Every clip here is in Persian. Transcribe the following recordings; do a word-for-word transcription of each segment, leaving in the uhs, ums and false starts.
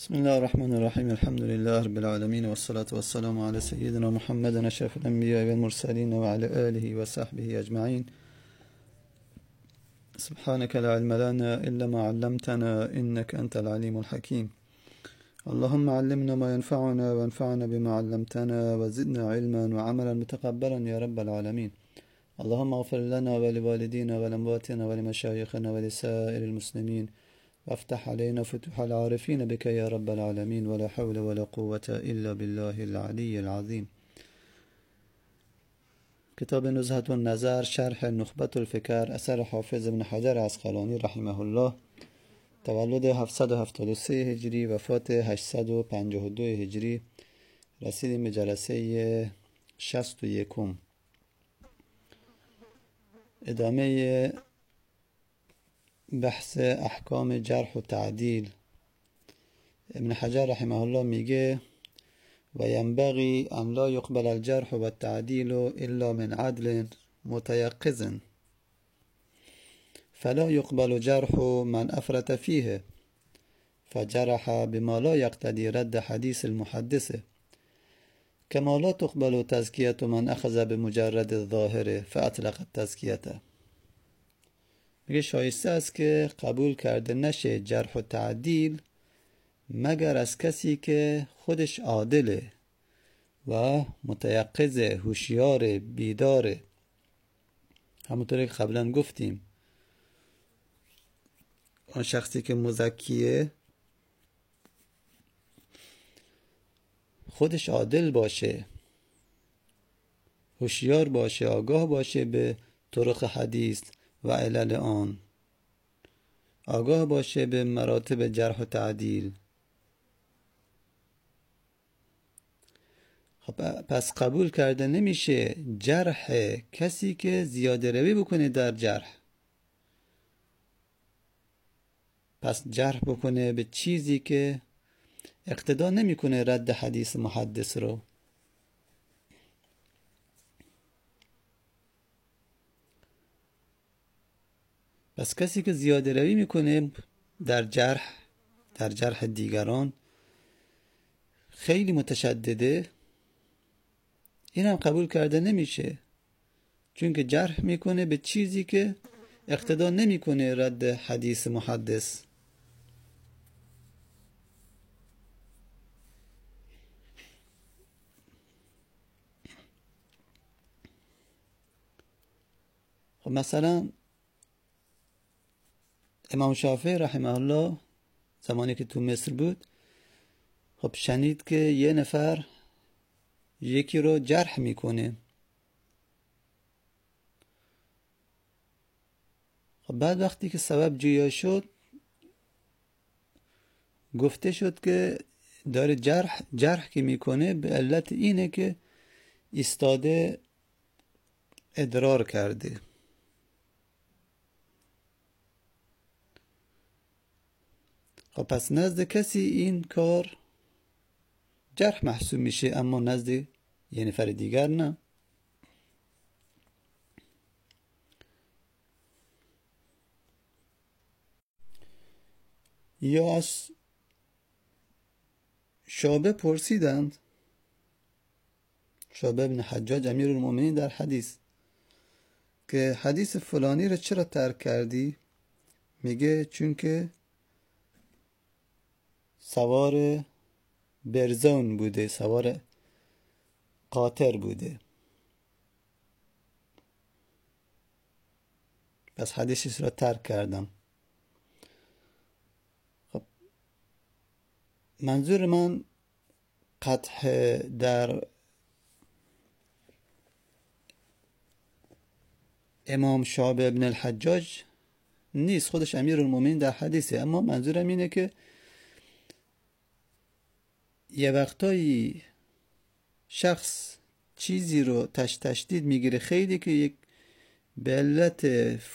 بسم الله الرحمن الرحيم. الحمد لله رب العالمين، والصلاة والسلام على سيدنا محمد أشرف الأنبياء والمرسلين وعلى آله وصحبه أجمعين. سبحانك لا علم لنا إلا ما علمتنا إنك أنت العليم الحكيم. اللهم علمنا ما ينفعنا وانفعنا بما علمتنا وزدنا علما وعملا متقبلا يا رب العالمين. اللهم اغفر لنا ولوالدينا ولأمواتنا ولمشايخنا ولسائر المسلمين، وافتح علينا فتوح العارفين بك يا رب العالمين، ولا حول ولا قوة إلا بالله العلي العظيم. کتاب نزهة النظر شرح نخبة الفکر اثر حافظ ابن حجر عسقلانی رحمه الله، تولد هفتصد و هفتاد و سه هجری، وفات هشتصد و پنجاه و دو هجری. رسیدیم به جلسه شصت و یکم، ادامه بحث احکام جرح و تعدیل. ابن حجر رحمه الله میگه و ینبغی ان لا یقبل الجرح و التعدیل الا من عدل متیقظ، فلا یقبل جرح من افرط فیه فجرح بما لا یقتضی رد حدیث المحدث، کما لا تقبل تزکیة من اخذ بمجرد الظاهر فاطلق التزکیة. میگه شایسته است که قبول کرده نشه جرح و تعدیل مگر از کسی که خودش عادله و متیقظ، هوشیار، بیداره. همونطوری که قبلا گفتیم آن شخصی که مزکیه خودش عادل باشه، هوشیار باشه، آگاه باشه به طرق حدیث و علل آن، آگاه باشه به مراتب جرح و تعدیل. خب پس قبول کرده نمیشه جرح کسی که زیاده روی بکنه در جرح، پس جرح بکنه به چیزی که اقتضا نمیکنه رد حدیث محدث رو. پس کسی که زیاده روی میکنه در جرح، در جرح دیگران، خیلی متشدده، این هم قبول کرده نمیشه، چون که جرح میکنه به چیزی که اقتضا نمیکنه رد حدیث محدث. خب مثلا امام شافعی رحمه الله زمانی که تو مصر بود، خب شنید که یه نفر یکی رو جرح میکنه. خب بعد وقتی که سبب جویا شد، گفته شد که داره جرح جرح که میکنه به علت اینه که ایستاده ادرار کرده. خب پس نزد کسی این کار جرح محسوب میشه، اما نزد یه نفر دیگر نه. یا از شعبه پرسیدند، شعبه بن حجاج امیر المؤمنین در حدیث، که حدیث فلانی رو چرا ترک کردی؟ میگه چون که سوار برزون بوده، سوار قاطر بوده، پس حدیثش را ترک کردم. خب منظور من قطع در امام شعبه ابن الحجاج نیست، خودش امیر المؤمنین در حدیثه، اما منظورم اینه که یه وقتایی شخص چیزی رو تش تشدید میگیره خیلی، که یک به علت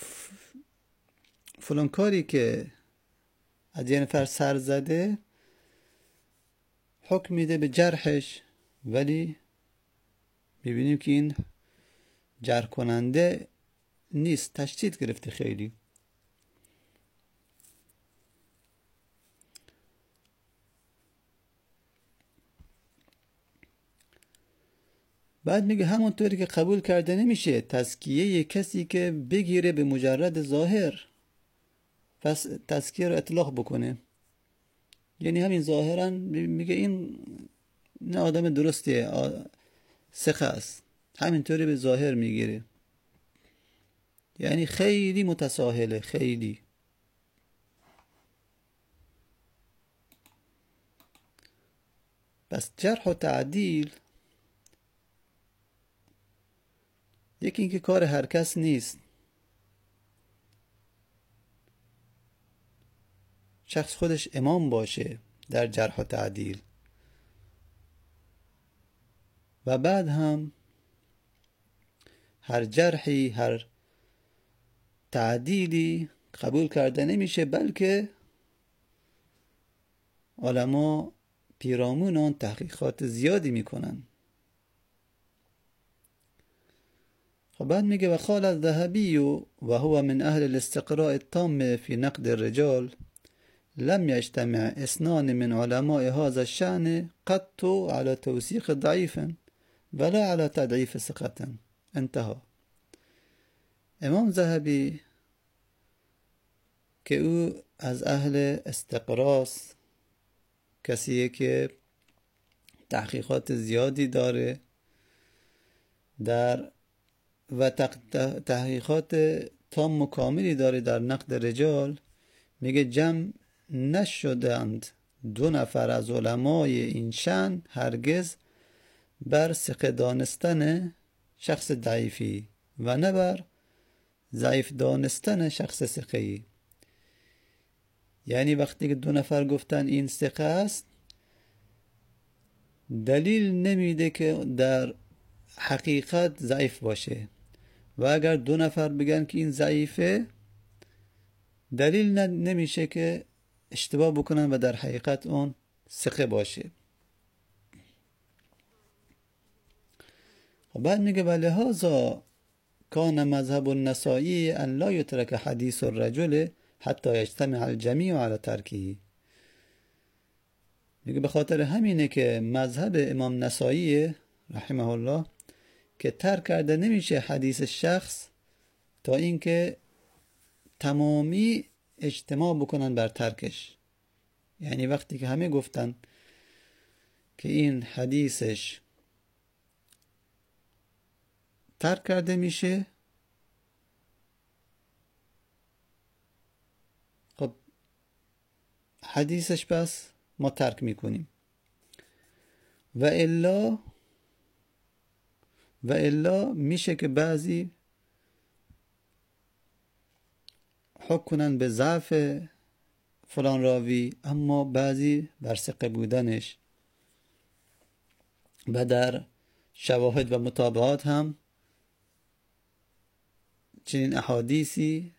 فلان کاری که از یه نفر سر زده حکم میده به جرحش، ولی میبینیم که این جرح کننده نیست، تشدید گرفته خیلی. بعد میگه همونطوری که قبول کرده نمیشه تزکیه کسی که بگیره به مجرد ظاهر، پس تزکیه رو اطلاق بکنه، یعنی همین ظاهرا میگه این نه آدم درستیه، ثقه است، همینطوری به ظاهر میگیره، یعنی خیلی متساهله، خیلی. پس جرح و تعدیل یکی اینکه کار هر کس نیست، شخص خودش امام باشه در جرح و تعدیل، و بعد هم هر جرحی هر تعدیلی قبول کرده نمیشه، بلکه علما پیرامون آن تحقیقات زیادی میکنن. خب بعد میگه و قال الذهبی و هو من اهل الاستقراء التام في نقد الرجال لم يجتمع اثنان من علماء هذا الشأن قط على توثيق ضعيف ولا على تضعيف ثقة. انتهى. امام ذهبی که او از اهل استقراست، کسیه که تحقیقات زیادی داره در و تحقیقات تام و کاملی داره در نقد رجال، میگه جمع نشدند دو نفر از علمای این شأن هرگز بر ثقه دانستن شخص ضعیفی و نه بر ضعیف دانستن شخص ثقه‌ای. یعنی وقتی که دو نفر گفتن این ثقه است، دلیل نمیده که در حقیقت ضعیف باشه، و اگر دو نفر بگن که این ضعیفه، دلیل نمیشه که اشتباه بکنن و در حقیقت اون ثقه باشه. و بعد میگه ولهذا کان مذهب النسائی ان لا یترک حدیث الرجل حتی یجتمع الجمیع علی ترکه. میگه به خاطر همینه که مذهب امام نسائی رحمه الله که ترک کرده نمیشه حدیث شخص تا اینکه تمامی اجتماع بکنن بر ترکش. یعنی وقتی که همه گفتن که این حدیثش ترک کرده میشه، خب حدیثش پس ما ترک میکنیم. و الا و الا میشه که بعضی حکم کنن به ضعف فلان راوی، اما بعضی بر ثقه بودنش، و در شواهد و مطابعات هم چنین احادیثی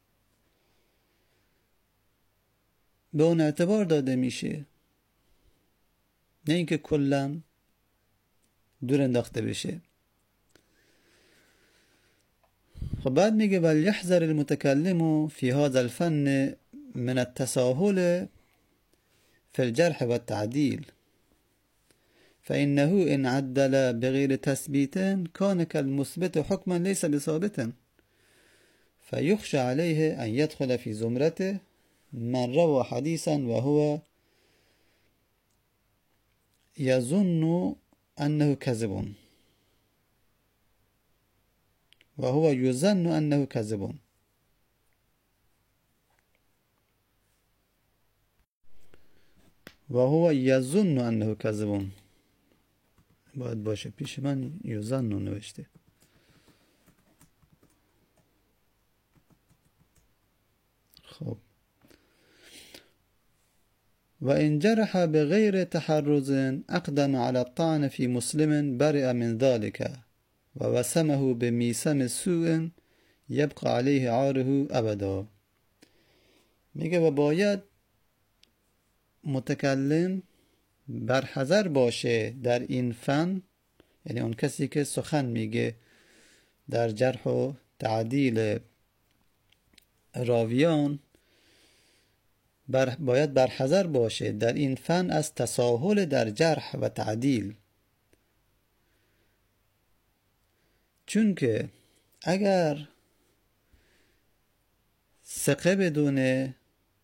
به اون اعتبار داده میشه، نه اینکه کلا دور انداخته بشه. خب بعد میگه ولیحذر المتکلم فی هذا الفن من التساهل فی الجرح والتعدیل فإنه إن عدل بغير تثبيت كان كالمثبت حكما ليس بثابت فيخشى عليه أن يدخل في زمرته من روى حديثا وهو يظن أنه كذب وهو يظن أنه كذب وهو يظن أنه كذب. باید باشه، پیش من یوزن رو نوشته. خب و ان جرح بغیر تحرز اقدم على الطعن في مسلم برئ من ذلك و وسمه بمیسم سوء یبقى علیه عاره ابدا. میگه و باید متکلم برحذر باشه در این فن، یعنی اون کسی که سخن میگه در جرح و تعدیل راویان، بر باید برحذر باشه در این فن از تساهل در جرح و تعدیل. چون که اگر ثقه بدون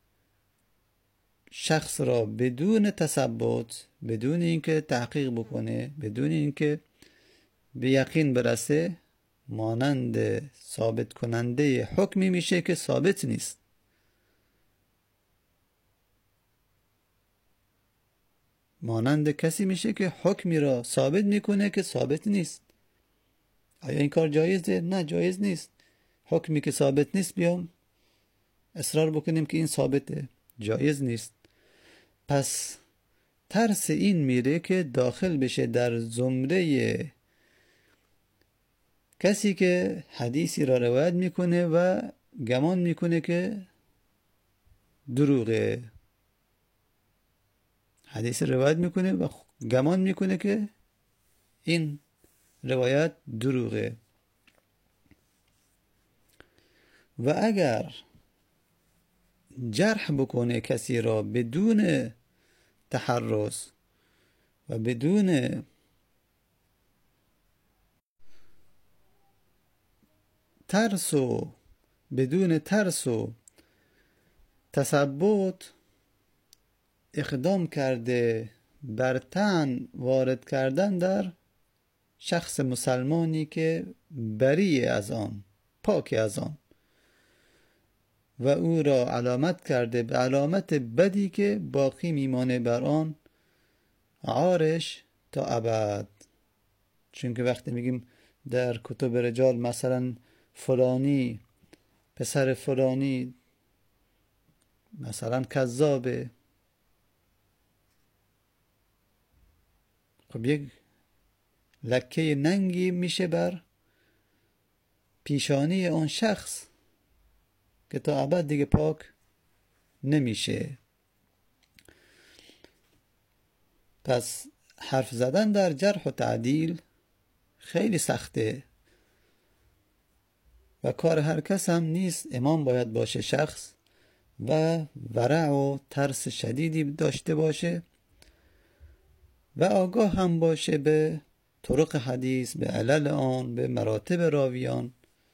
شخص را بدون تثبت، بدون اینکه تحقیق بکنه، بدون اینکه به یقین برسه، مانند ثابت کننده حکمی میشه که ثابت نیست. مانند کسی میشه که حکمی را ثابت میکنه که ثابت نیست. آیا این کار جایزه؟ نه، جایز نیست. حکمی که ثابت نیست بیام اصرار بکنیم که این ثابته، جایز نیست. پس ترس این میره که داخل بشه در زمره کسی که حدیثی را روایت میکنه و گمان میکنه که دروغه. حدیث روایت میکنه و گمان میکنه که این روایت دروغه. و اگر جرح بکنه کسی را بدون تحرز و بدون ترس و بدون ترس و تثبت اقدام کرده بر طعن وارد کردن در شخص مسلمانی که بری از آن، پاک از آن، و او را علامت کرده به علامت بدی که باقی میمانه بر آن عارش تا ابد. چون که وقتی میگیم در کتب رجال مثلا فلانی پسر فلانی مثلا کذابه، خب یک لکه ننگی میشه بر پیشانی آن شخص که تا ابد دیگه پاک نمیشه. پس حرف زدن در جرح و تعدیل خیلی سخته و کار هر کس هم نیست. امام باید باشه شخص و ورع و ترس شدیدی داشته باشه و آگاه هم باشه به طرق حدیث، به علل آن، به مراتب راویان.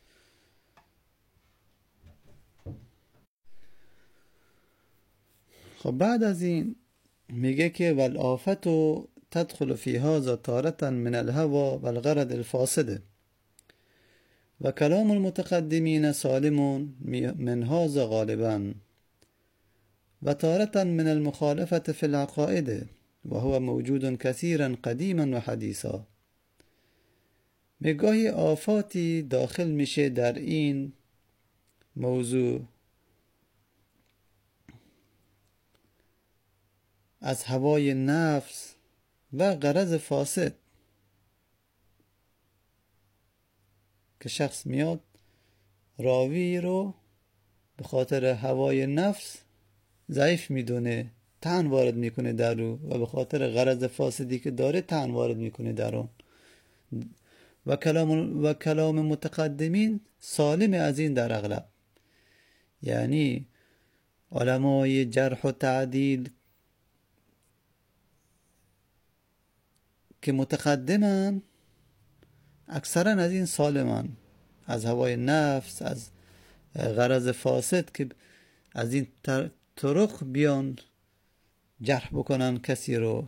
خب بعد از این میگه که والآفت تدخل فی هذا تارة من الهوى والغرض الفاسد و کلام المتقدمین سالم من هذا غالبا و تارة من المخالفة في العقائد و هو موجود کثیرا قدیما و حدیثا. میگاهی آفاتی داخل میشه در این موضوع از هوای نفس و غرض فاسد که شخص میاد راوی رو به خاطر هوای نفس ضعیف میدونه، طعن وارد میکنه در رو و به خاطر غرض فاسدی که داره طعن وارد میکنه در اون. و کلام و کلام متقدمین سالم از این در اغلب، یعنی علمای جرح و تعدیل که متقدمن اکثرا از این سالمن، از هوای نفس، از غرض فاسد که از این طرق بیان جرح بکنن کسی رو.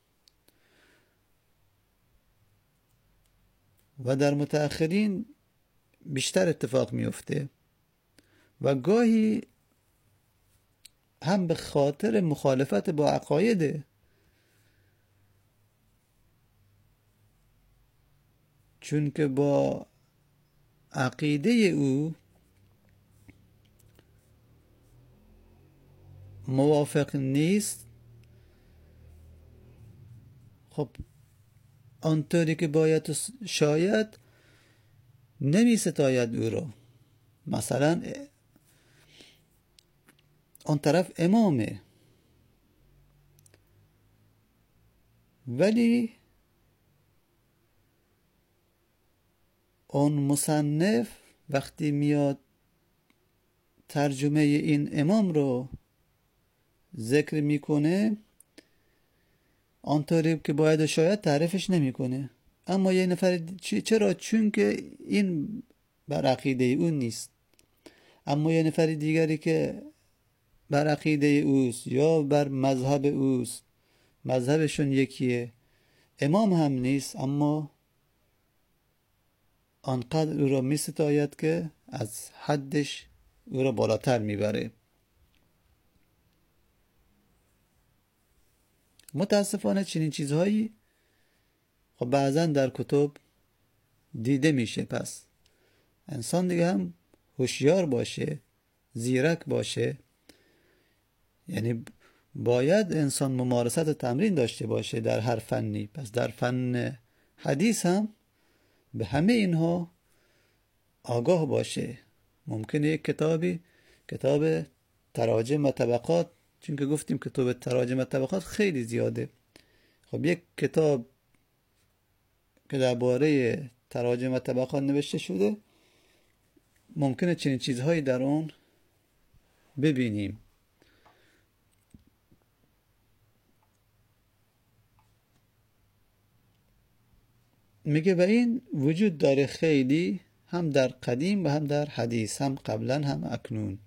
و در متأخرین بیشتر اتفاق میفته و گاهی هم به خاطر مخالفت با عقایده، چون که با عقیده او موافق نیست، خب آنطوری که باید شاید نمی ستاید او را. مثلا آن طرف امامه ولی اون مصنف وقتی میاد ترجمه این امام رو ذکر میکنه آنطوری که باید شاید تعریفش نمیکنه. اما یه نفر چرا؟ چون که این بر عقیده اون نیست. اما یه نفر دیگری که بر عقیده اوست یا بر مذهب اوست، مذهبشون یکیه، امام هم نیست، اما آنقدر او را می ستاید که از حدش او را بالاتر میبره. متاسفانه چنین چیزهایی خب بعضا در کتب دیده میشه. پس انسان دیگه هم هوشیار باشه، زیرک باشه. یعنی باید انسان ممارست و تمرین داشته باشه در هر فنی. پس در فن حدیث هم به همه اینها آگاه باشه. ممکنه یک کتابی، کتاب تراجم و طبقات، چون که گفتیم کتاب تراجم و طبقات خیلی زیاده، خب یک کتاب که درباره تراجم و طبقات نوشته شده ممکنه چنین چیزهایی در اون ببینیم. میگه و این وجود داره خیلی، هم در قدیم و هم در حدیث، هم قبلا هم اکنون.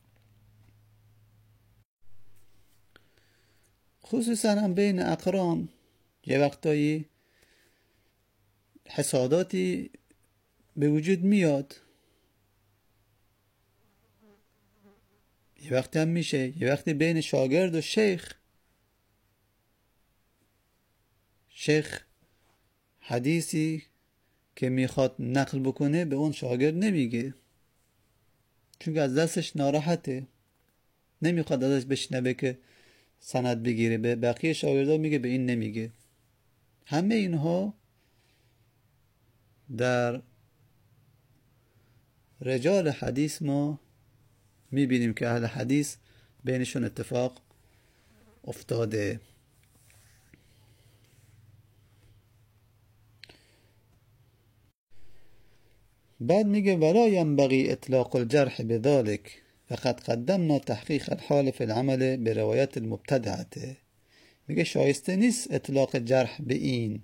خصوصا هم بین اقران یه وقتایی حساداتی به وجود میاد، یه وقتی هم میشه، یه وقتی بین شاگرد و شیخ، شیخ حدیثی که میخواد نقل بکنه به اون شاگرد نمیگه، چون که از دستش ناراحته، نمیخواد ازش بشنوه که سند بگیره. به بقیه شاگردا میگه، به این نمیگه. همه اینها در رجال حدیث ما میبینیم که اهل حدیث بینشون اتفاق افتاده. بعد میگه ولا ينبغي اطلاق الجرح بذلك فقد قدمنا تحقیق الحال في العمل بروايات المبتدعه. میگه شایسته نیست اطلاق جرح به این،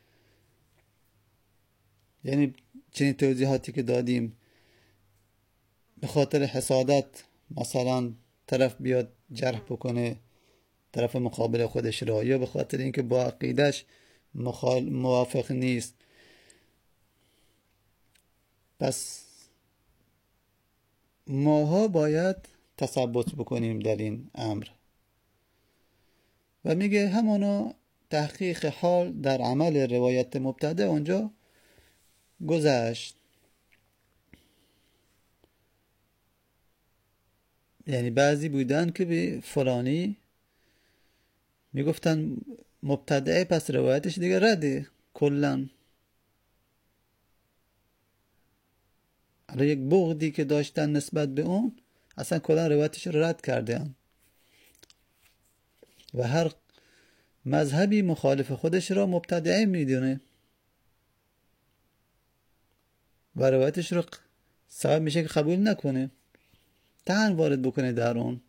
یعنی چنین توضیحاتی که دادیم به خاطر حسادت مثلا طرف بیاد جرح بکنه طرف مقابل خودش را، یا به خاطر اینکه با عقیدش مخال... موافق نیست. پس ماها باید تثبت بکنیم در این امر. و میگه همانا تحقیق حال در عمل روایت مبتدع اونجا گذشت. یعنی بعضی بودن که به فلانی میگفتن مبتدعه، پس روایتش دیگه رده کلن. حالا یک بغضی که داشتن نسبت به اون، اصلا کلن روایتش رو رد کردن. و هر مذهبی مخالف خودش را مبتدعه میدونه و روایتش رو سبب میشه که قبول نکنه، طعن وارد بکنه در اون.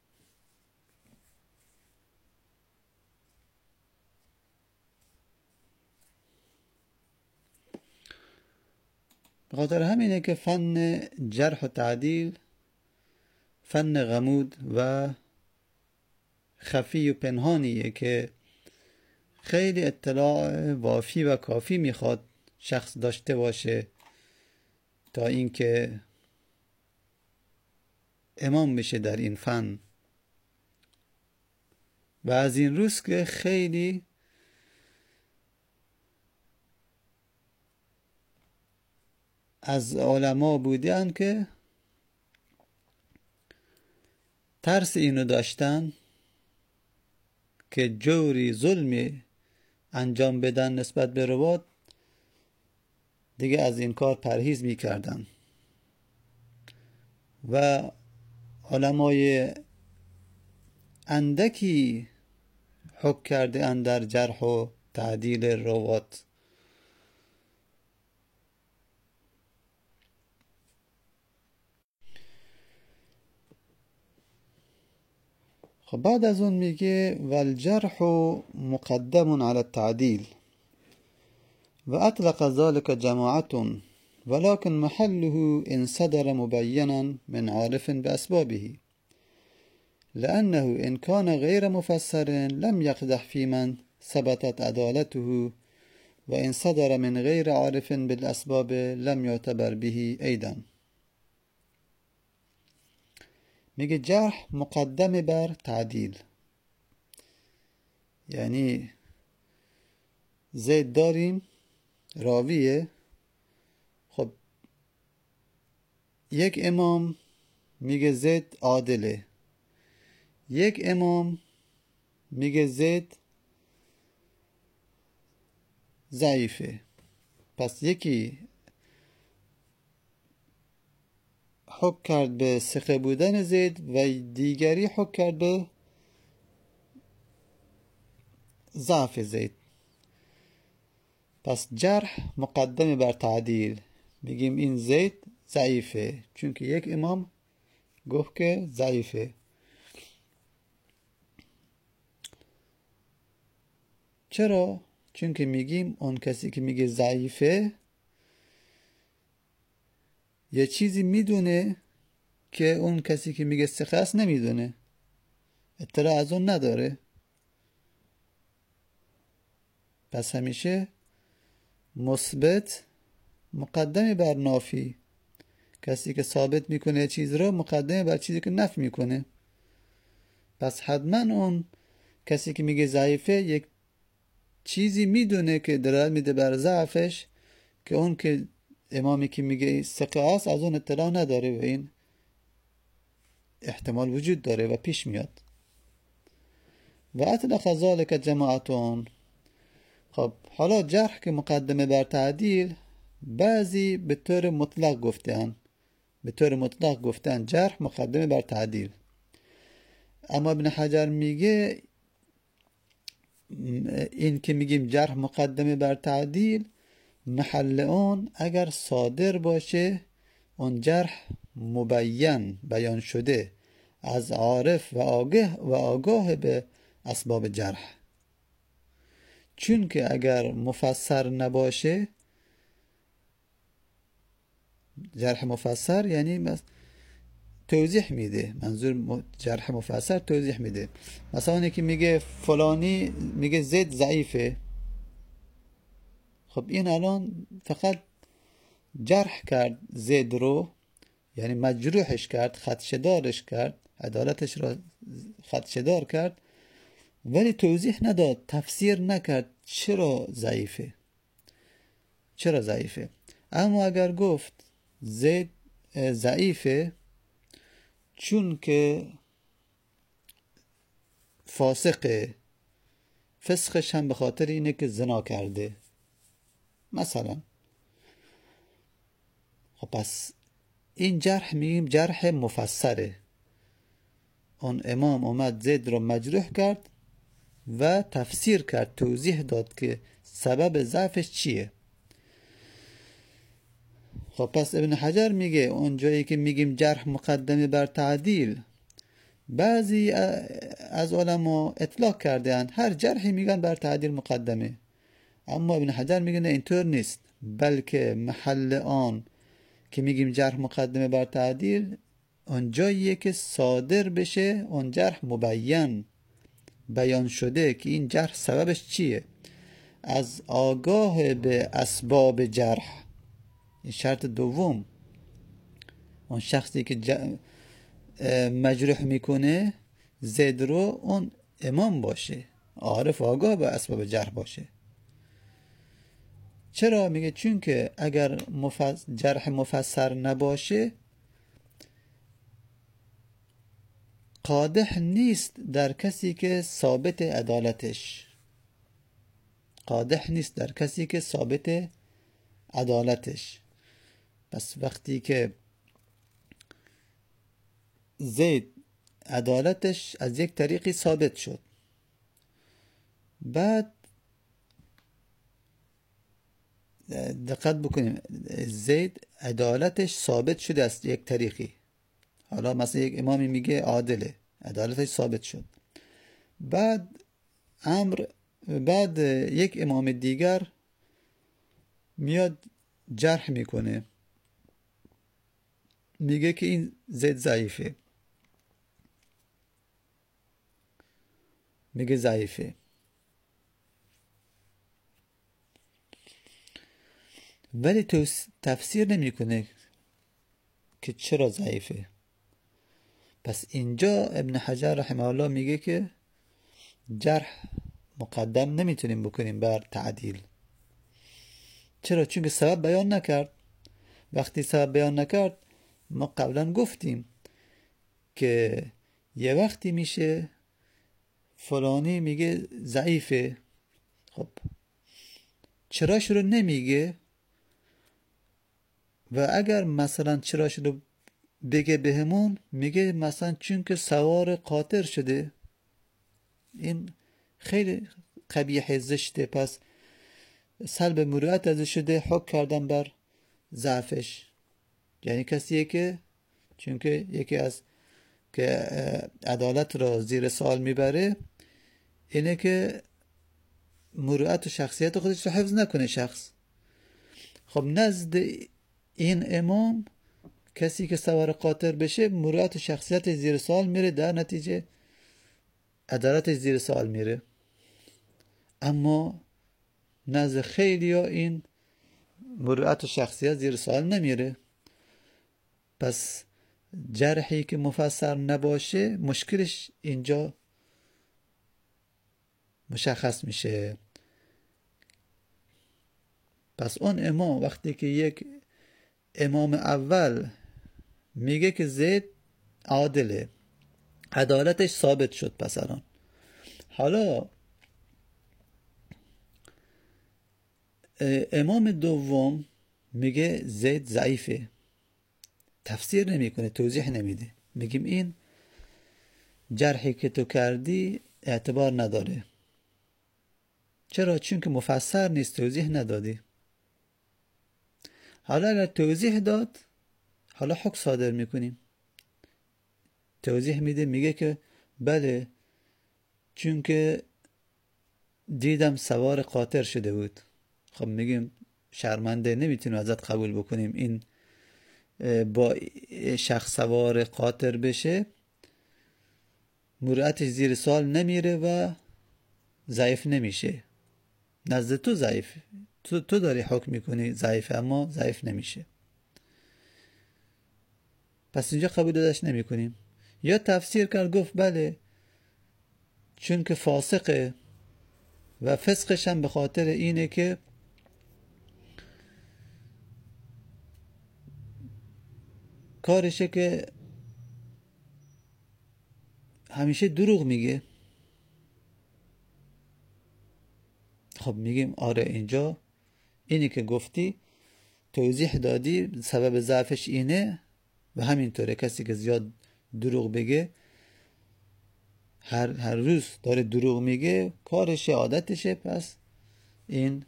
بخاطر همینه که فن جرح و تعدیل فن غمود و خفی و پنهانیه که خیلی اطلاع وافی و کافی میخواد شخص داشته باشه تا اینکه امام بشه در این فن. و از این روز که خیلی از علما بودن که ترس اینو داشتن که جوری ظلمی انجام بدن نسبت به روات، دیگه از این کار پرهیز میکردن. و علمای اندکی حکم کرده اند در جرح و تعدیل روات. خب بعد از اون میگه والجرح مقدم على التعدیل وأطلق ذلك جماعة ولكن محله إن صدر مبينا من عارف بأسبابه، لأنه إن كان غير مفسر لم يقدح في من ثبتت عدالته، وإن صدر من غير عارف بالأسباب لم يعتبر به أيضا. میگه جرح مقدم بر تعدیل، یعنی زید داریم راویه، خب یک امام میگه زید عادله، یک امام میگه زید ضعیفه. پس یکی حکم کرد به ثقه بودن زید و دیگری حکم کرد به ضعف زید. پس جرح مقدم بر تعدیل، میگیم این زید ضعیفه چون که یک امام گفت که ضعیفه. چرا؟ چون که میگیم اون کسی که میگه ضعیفه یه چیزی میدونه که اون کسی که میگه ثقه است نمیدونه، اطلاع از اون نداره. پس همیشه مثبت مقدم بر نافی، کسی که ثابت میکنه چیز رو مقدم بر چیزی که نفی میکنه. پس حتما اون کسی که میگه ضعیفه یک چیزی میدونه که دلالت میده بر ضعفش که اون که امامی که میگه ثقه است از اون اطلاع نداره و این احتمال وجود داره و پیش میاد. و اطلق ذلک جماعتون. خب حالا جرح که مقدمه بر تعدیل بعضی به طور مطلق گفتن، به طور مطلق گفتن جرح مقدمه بر تعدیل، اما ابن حجر میگه این که میگیم جرح مقدمه بر تعدیل محل اون اگر صادر باشه اون جرح مبین بیان شده از عارف و آگاه و آگاه به اسباب جرح. چون که اگر مفسر نباشه، جرح مفسر یعنی توضیح میده، منظور جرح مفسر توضیح میده. مثلا یکی میگه فلانی میگه زید ضعیفه، خب این الان فقط جرح کرد زید رو، یعنی مجروحش کرد، خدشه‌دارش کرد، عدالتش رو خدشه‌دار کرد، ولی توضیح نداد، تفسیر نکرد چرا ضعیفه، چرا ضعیفه. اما اگر گفت زید ضعیفه چون که فاسقه، فسقش هم به خاطر اینه که زنا کرده مثلا، خب پس این جرح میگیم جرح مفسره. اون امام اومد زید رو مجروح کرد و تفسیر کرد، توضیح داد که سبب ضعفش چیه. خب پس ابن حجر میگه اون جایی که میگیم جرح مقدمه بر تعدیل، بعضی از علما اطلاق کردن هر جرحی میگن بر تعدیل مقدمه، اما ابن حجر میگه نه اینطور نیست، بلکه محل آن که میگیم جرح مقدمه بر تعدیل اون جاییه که صادر بشه اون جرح مبین بیان شده که این جرح سببش چیه از آگاه به اسباب جرح. این شرط دوم، اون شخصی که مجروح میکنه زید رو اون امام باشه، عارف آگاه به اسباب جرح باشه. چرا؟ میگه چون که اگر مفس... جرح مفسر نباشه قادح نیست در کسی که ثابت عدالتش، قادح نیست در کسی که ثابت عدالتش. پس وقتی که زید عدالتش از یک طریقی ثابت شد، بعد دقت بکنیم زید عدالتش ثابت شده از یک طریقی، حالا مثلا یک امامی میگه عادله، عدالتش ثابت شد، بعد امر بعد یک امام دیگر میاد جرح میکنه، میگه که این زید ضعیفه، میگه ضعیفه. ولی تفسیر نمیکنه که چرا ضعیفه. پس اینجا ابن حجر رحمه الله میگه که جرح مقدم نمیتونیم بکنیم بر تعدیل. چرا؟ چون که سبب بیان نکرد. وقتی سبب بیان نکرد، ما قبلا گفتیم که یه وقتی میشه فلانی میگه ضعیفه، خب چراش رو نمیگه، و اگر مثلا چراش رو بگه بهمون، میگه مثلا چون که سوار قاطر شده. این خیلی قبیح زشته. پس سلب مروءت ازش شده، حکم کردن بر ضعفش. یعنی کسیه که چون که یکی از که عدالت را زیر سوال میبره اینه که مروءت و شخصیت خودش رو حفظ نکنه شخص. خب نزد این امام کسی که سوار قاطر بشه مروءت و شخصیت زیر سوال میره، در نتیجه عدالت زیر سوال میره. اما نزد خیلی ها این مروءت و شخصیت زیر سوال نمیره. پس جرحی که مفسر نباشه مشکلش اینجا مشخص میشه. پس اون امام وقتی که یک امام اول میگه که زید عادله، عدالتش ثابت شد، پس الان حالا امام دوم میگه زید ضعیفه، تفسیر نمیکنه، توضیح نمیده، میگیم این جرحی که تو کردی اعتبار نداره. چرا؟ چون که مفسر نیست، توضیح ندادی. حالا اگر توضیح داد، حالا حکم صادر میکنیم. توضیح میده، میگه که بله چون که دیدم سوار قاطر شده بود. خب میگیم شرمنده، نمیتونیم ازت قبول بکنیم این با شخص سوار قاطر بشه مروءتش زیر سوال نمیره و ضعیف نمیشه. نزد تو ضعیف، تو, تو داری حکم میکنی ضعیف، اما ضعیف نمیشه. پس اینجا قبول داشت نمی کنیم. یا تفسیر کرد گفت بله چون که فاسقه و فسقش هم به خاطر اینه که کارشه که همیشه دروغ میگه. خب میگیم آره اینجا اینی که گفتی توضیح دادی، سبب ضعفش اینه و همینطوره. کسی که زیاد دروغ بگه، هر هر روز داره دروغ میگه، کارشه، عادتشه، پس این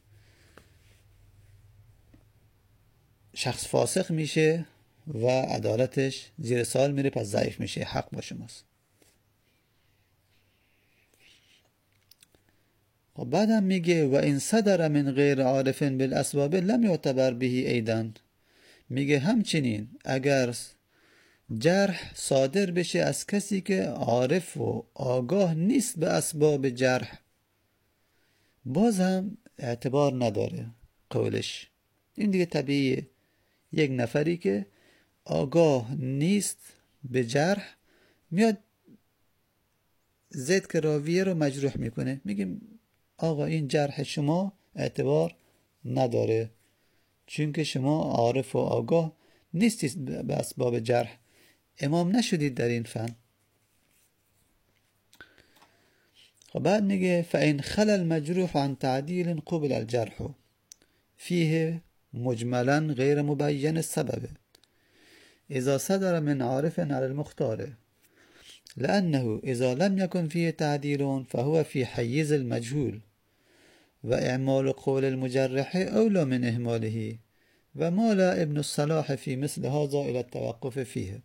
شخص فاسق میشه و عدالتش زیر سوال میره، پس ضعیف میشه. حق با شماست. و بعدم میگه و این صدر من غیر عارف بالاسباب لم یعتبر به ایدن. میگه همچنین اگر جرح صادر بشه از کسی که عارف و آگاه نیست به اسباب جرح، باز هم اعتبار نداره قولش. این دیگه طبیعیه. یک نفری که آگاه نیست به جرح میاد زید که راویه رو مجروح میکنه، میگیم آقا این جرح شما اعتبار نداره چون که شما عارف و آگاه نیستید به اسباب جرح، امام نشدید در این فن. خب بعد میگه فإن خلى المجروح عن تعديل قبل الجرح فيه مجملا غير مبين السبب إذا صدر من عارف على المختار لأنه إذا لم يكن فيه تعديل فهو في حيز المجهول وإعمال قول المجرح أولى من إهماله ومال ابن الصلاح في مثل هذا إلى التوقف فيه.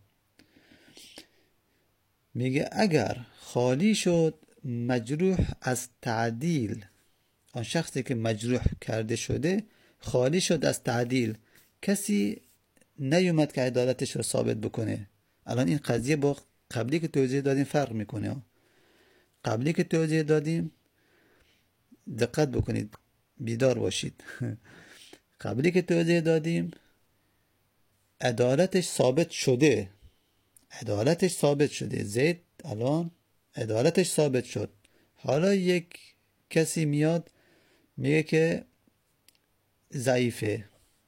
میگه اگر خالی شد مجروح از تعدیل، آن شخصی که مجروح کرده شده خالی شد از تعدیل، کسی نیومد که عدالتش رو ثابت بکنه. الان این قضیه با قبلی که توضیح دادیم فرق میکنه. قبلی که توضیح دادیم، دقت بکنید، بیدار باشید. قبلی که توضیح دادیم عدالتش ثابت شده، عدالتش ثابت شده. زید الان عدالتش ثابت شد. حالا یک کسی میاد میگه که ضعیفه.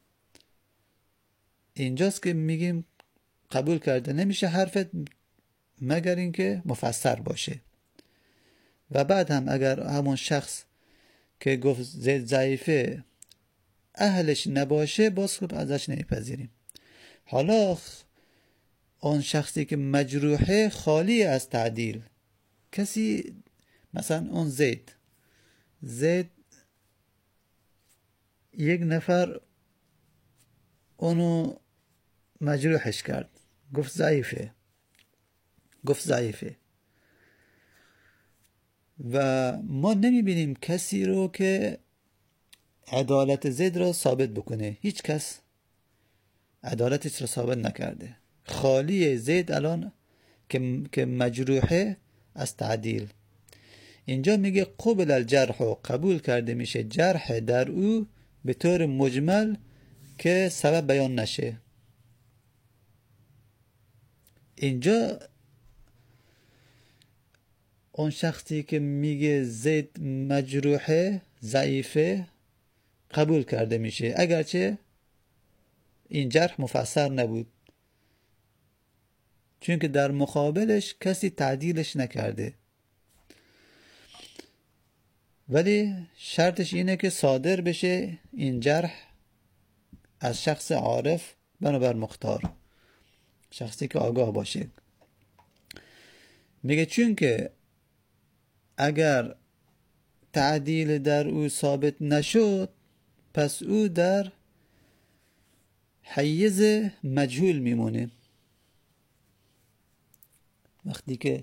اینجاست که میگیم قبول کرده نمیشه حرفت مگر اینکه مفسر باشه. و بعد هم اگر همون شخص که گفت زید ضعیفه اهلش نباشه، باز خب ازش نمیپذیریم. حالا اون شخصی که مجروحه خالی از تعدیل، کسی مثلا اون زید زید یک نفر اونو مجروحش کرد، گفت ضعیفه گفت ضعیفه و ما نمیبینیم کسی رو که عدالت زید را ثابت بکنه. هیچ کس عدالتش را ثابت نکرده. خالی زید الان که که مجروحه از تعدیل. اینجا میگه قبل الجرح، و قبول کرده میشه جرح در او به طور مجمل که سبب بیان نشه. اینجا اون شخصی که میگه زید مجروحه ضعیفه قبول کرده میشه، اگرچه این جرح مفسر نبود، چون که در مقابلش کسی تعدیلش نکرده. ولی شرطش اینه که صادر بشه این جرح از شخص عارف بنابر مختار، شخصی که آگاه باشه. میگه چون که اگر تعدیل در او ثابت نشد، پس او در حیز مجهول میمونه. وقتی که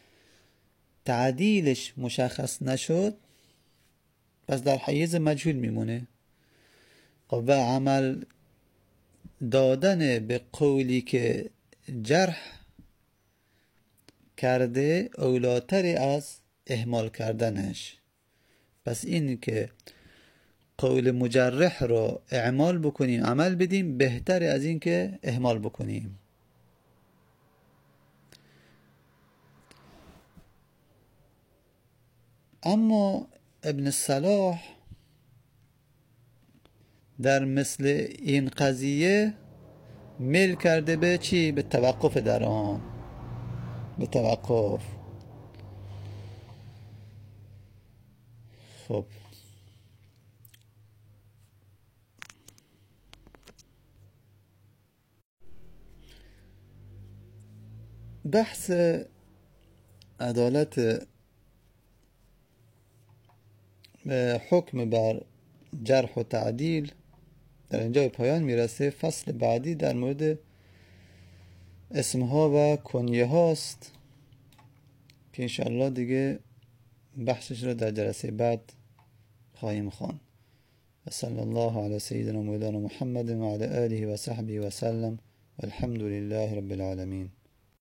تعدیلش مشخص نشد، پس در حیز مجهول میمونه. و عمل دادن به قولی که جرح کرده اولاتر از اهمال کردنش. پس این که قول مجرح رو اعمال بکنیم، عمل بدیم، بهتر از این که اهمال بکنیم. اما ابن صلاح در مثل این قضیه میل کرده به چی؟ به توقف در آن، به توقف. خب بحث عدالت حکم بر جرح و تعدیل در اینجا به پایان میرسه. فصل بعدی در مورد اسمها و کنیه هاست که انشاءالله دیگه بحثش رو در جلسه بعد خواهیم خواند. و صلی الله علی سیدنا مولانا محمد و علی آله و صحبه و سلم والحمد لله رب العالمین.